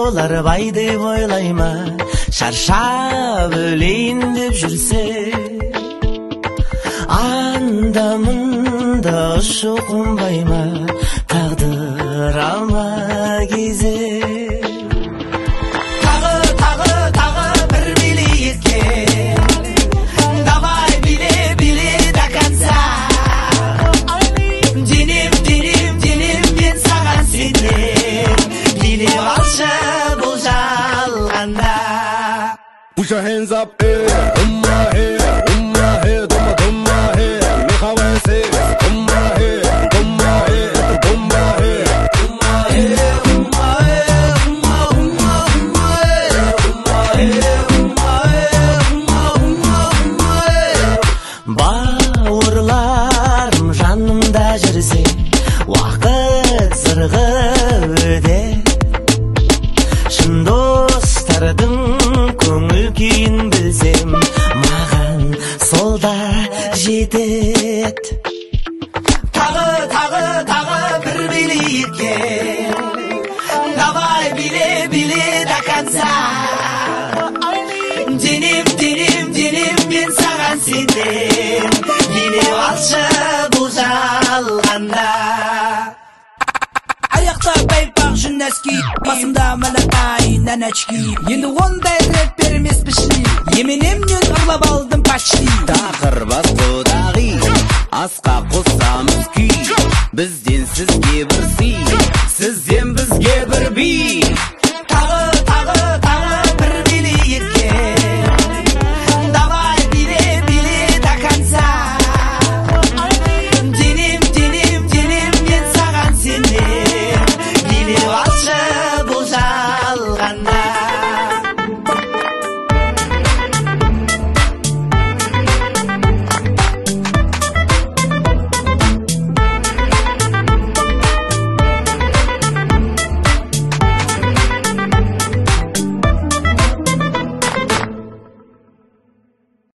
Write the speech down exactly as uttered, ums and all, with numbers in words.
болар бай деп ойлайма, шаршап өлейін деп жүрсе, анда мында ұшу қонбайма, тағдыр алма кезек. Тағы, тағы, тағы бір билейікке, давай биле, биле до конца. Денем, денем, денем, мен саған сенем, билеп алшы бұл жалғанда. Put your hands up, eh, on my head, on my head, on my, on my head. Look how I say, on my head, on my head, on my head, on my head, on my head, on my, on my, on my head, on my head, on my head, on my, on my head. Бауырларым жанымда жүрсе, уақыт зырғы өде. Шын достардың көңіл күйін білсем, маған сол да жетет. Тағы, тағы, тағы бір билейікке, давай биле, биле до конца. Денем, денем, денем, мен саған сенем, билеп алшы бұл жалғанда. Аяқта байпақ жүн әски, басымда малатай нән очки. Енді ондай рэпер емес бішли, еменемнен ұрлап алдым почти. Тақыр бас құдағи, асқа қосамыз күй, бізден сізге бір сый, сізден бізге бір би.